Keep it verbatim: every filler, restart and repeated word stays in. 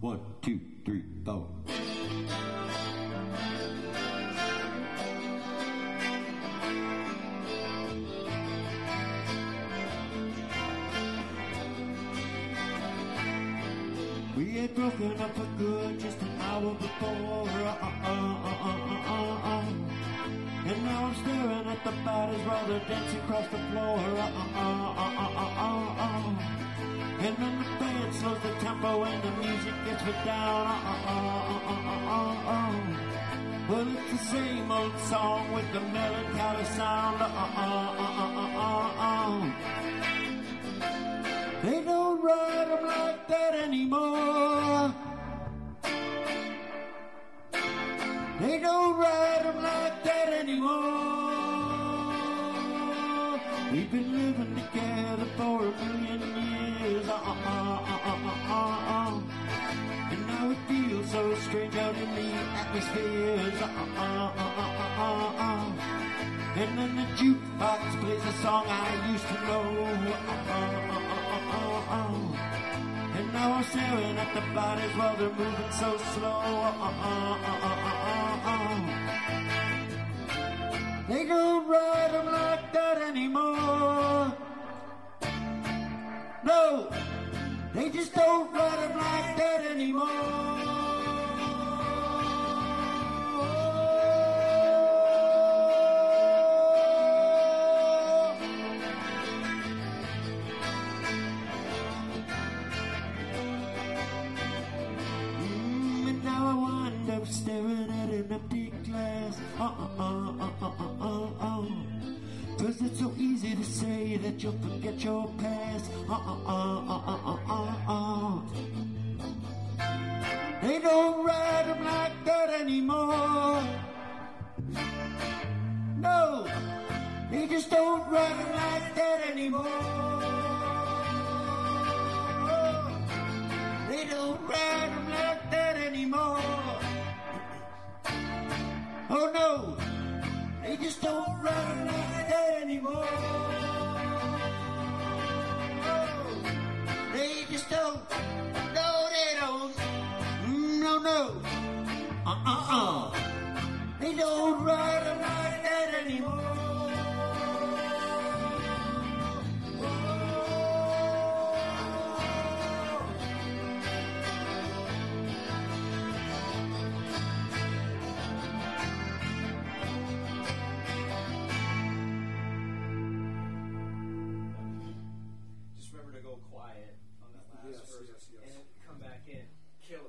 One, two, three, four. We had broken up for good just an hour before. Uh, uh, uh, uh, uh, uh, uh. And now I'm staring at the bodies while they're dancing across the floor. Uh, uh, uh, uh, uh, uh, uh, uh. And then the band slows the tempo and the music gets put down. Uh, uh, uh, uh, uh, uh, uh. Well, it's the same old song with the melancholy sound. Uh, uh, uh, uh, uh, uh, uh. They don't write them like that anymore. They don't write them like that anymore. We've been living together for a million years. Uh, uh, uh, uh, uh, uh, uh. And now it feels so strange out in the atmospheres. Uh, uh, uh, uh, uh, uh, uh. And then the jukebox plays a song I used to know. Uh, uh, uh, uh, uh, uh. And now I'm staring at the bodies while they're moving so slow. Uh, uh, uh, uh, uh, uh. They don't ride them like that anymore. No, they just don't ride them like that anymore. Staring at an empty glass. Uh uh uh uh uh uh uh uh. Cause it's so easy to say that you'll forget your past. Uh uh uh uh uh uh uh uh. They don't ride them like that anymore. No, they just don't ride them like that anymore. They don't ride them like that anymore. Oh no, they just don't run like that anymore. Oh, they just don't. No, they don't. No, no. Uh-uh-uh. They don't run like that anymore. Quiet on that last yes, verse yes, yes. and come back in.